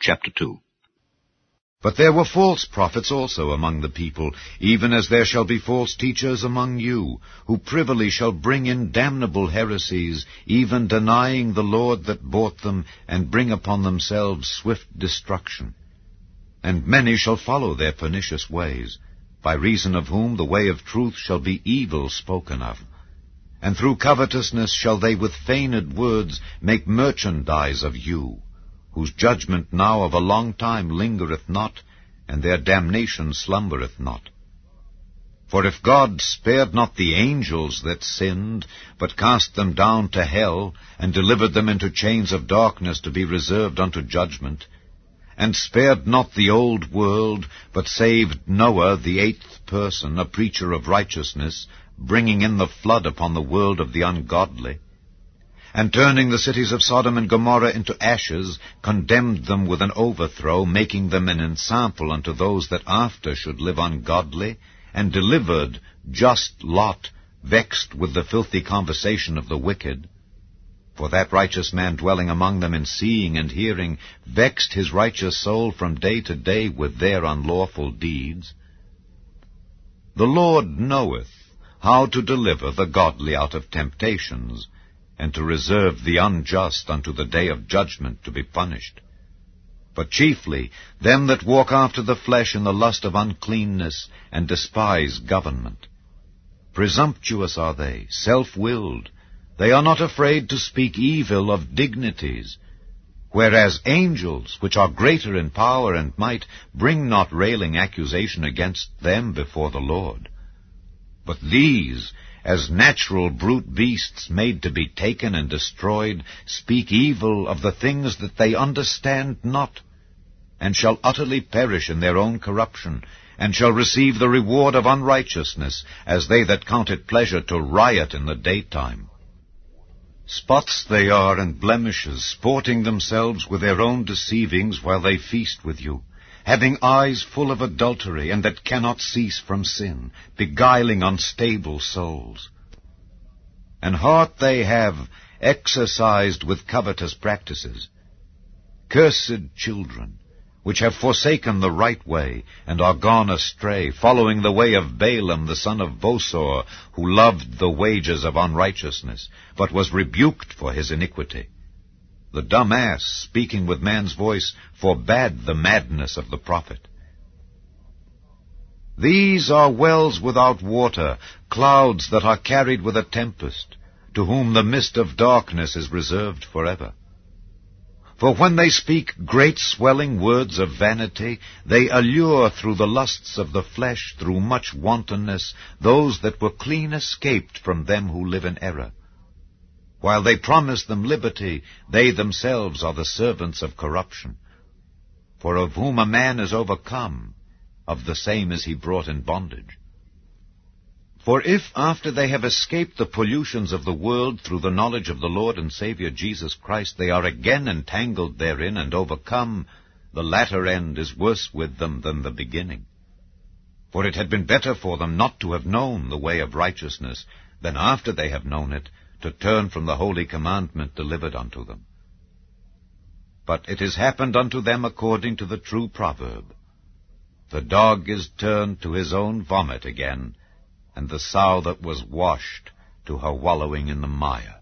Chapter 2. But there were false prophets also among the people, even as there shall be false teachers among you, who privily shall bring in damnable heresies, even denying the Lord that bought them, and bring upon themselves swift destruction. And many shall follow their pernicious ways, by reason of whom the way of truth shall be evil spoken of. And through covetousness shall they with feigned words make merchandise of you, whose judgment now of a long time lingereth not, and their damnation slumbereth not. For if God spared not the angels that sinned, but cast them down to hell, and delivered them into chains of darkness to be reserved unto judgment, and spared not the old world, but saved Noah the 8th person, a preacher of righteousness, bringing in the flood upon the world of the ungodly, and turning the cities of Sodom and Gomorrah into ashes, condemned them with an overthrow, making them an ensample unto those that after should live ungodly, and delivered just Lot, vexed with the filthy conversation of the wicked. For that righteous man dwelling among them in seeing and hearing, vexed his righteous soul from day to day with their unlawful deeds. The Lord knoweth how to deliver the godly out of temptations, and to reserve the unjust unto the day of judgment to be punished. But chiefly them that walk after the flesh in the lust of uncleanness, and despise government. Presumptuous are they, self-willed. They are not afraid to speak evil of dignities, whereas angels, which are greater in power and might, bring not railing accusation against them before the Lord. But these, as natural brute beasts made to be taken and destroyed, speak evil of the things that they understand not, and shall utterly perish in their own corruption, and shall receive the reward of unrighteousness, as they that count it pleasure to riot in the daytime. Spots they are and blemishes, sporting themselves with their own deceivings while they feast with you, having eyes full of adultery, and that cannot cease from sin, beguiling unstable souls. And heart they have exercised with covetous practices. Cursed children, which have forsaken the right way, and are gone astray, following the way of Balaam the son of Bosor, who loved the wages of unrighteousness, but was rebuked for his iniquity. The dumb ass, speaking with man's voice, forbade the madness of the prophet. These are wells without water, clouds that are carried with a tempest, to whom the mist of darkness is reserved forever. For when they speak great swelling words of vanity, they allure through the lusts of the flesh, through much wantonness, those that were clean escaped from them who live in error. While they promise them liberty, they themselves are the servants of corruption. For of whom a man is overcome, of the same is he brought in bondage. For if after they have escaped the pollutions of the world through the knowledge of the Lord and Savior Jesus Christ, they are again entangled therein and overcome, the latter end is worse with them than the beginning. For it had been better for them not to have known the way of righteousness, than after they have known it, to turn from the holy commandment delivered unto them. But it is happened unto them according to the true proverb, the dog is turned to his own vomit again, and the sow that was washed to her wallowing in the mire.